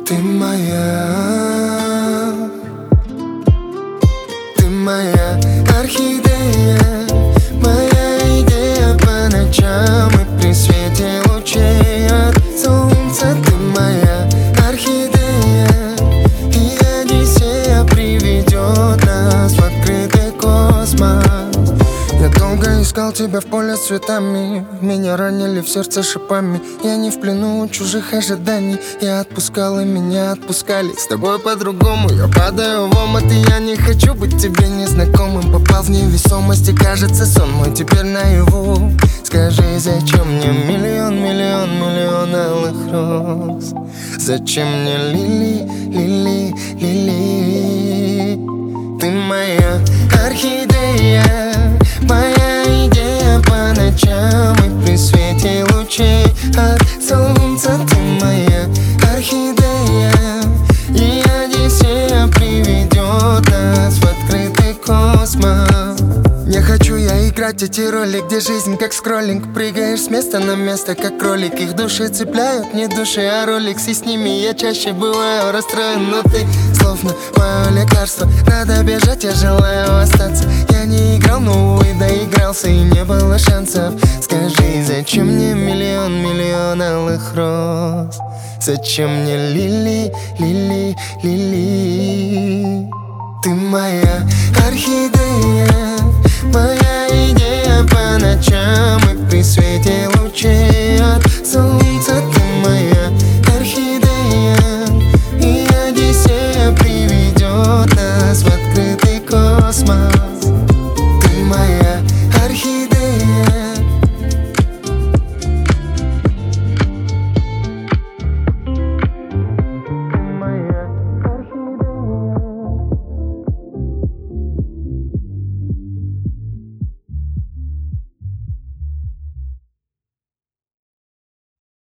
Ты моя орхидея, моя идея по ночам и при свете лучей от солнца. Ты моя орхидея, и Одиссея приведет нас в открытый космос. Я долго искал тебя в поле с цветами, меня ранили в сердце шипами. Я не в плену у чужих ожиданий, я отпускал и меня отпускали. С тобой по-другому, я падаю в омут, и я не хочу быть тебе незнакомым. Попал в невесомость, и кажется сон мой теперь наяву. Скажи, зачем мне миллион алых роз? Зачем мне лили? Ты моя орхидея, моя идея по ночам и при свете лучей от солнца. Ты моя орхидея, и Одиссея приведет нас в открытый космос. Не хочу я играть эти роли, где жизнь как скроллинг. Прыгаешь с места на место, как кролик. Их души цепляют не души, а роликс. И с ними я чаще бываю расстроен. Но ты словно мое лекарство. Надо бежать, я желаю остаться. Я не играл, но увы, доигрался, и не было шансов. Скажи, зачем мне миллион алых роз? Зачем мне лили? Ты моя орхидея, моя идея по ночам и при свете лучей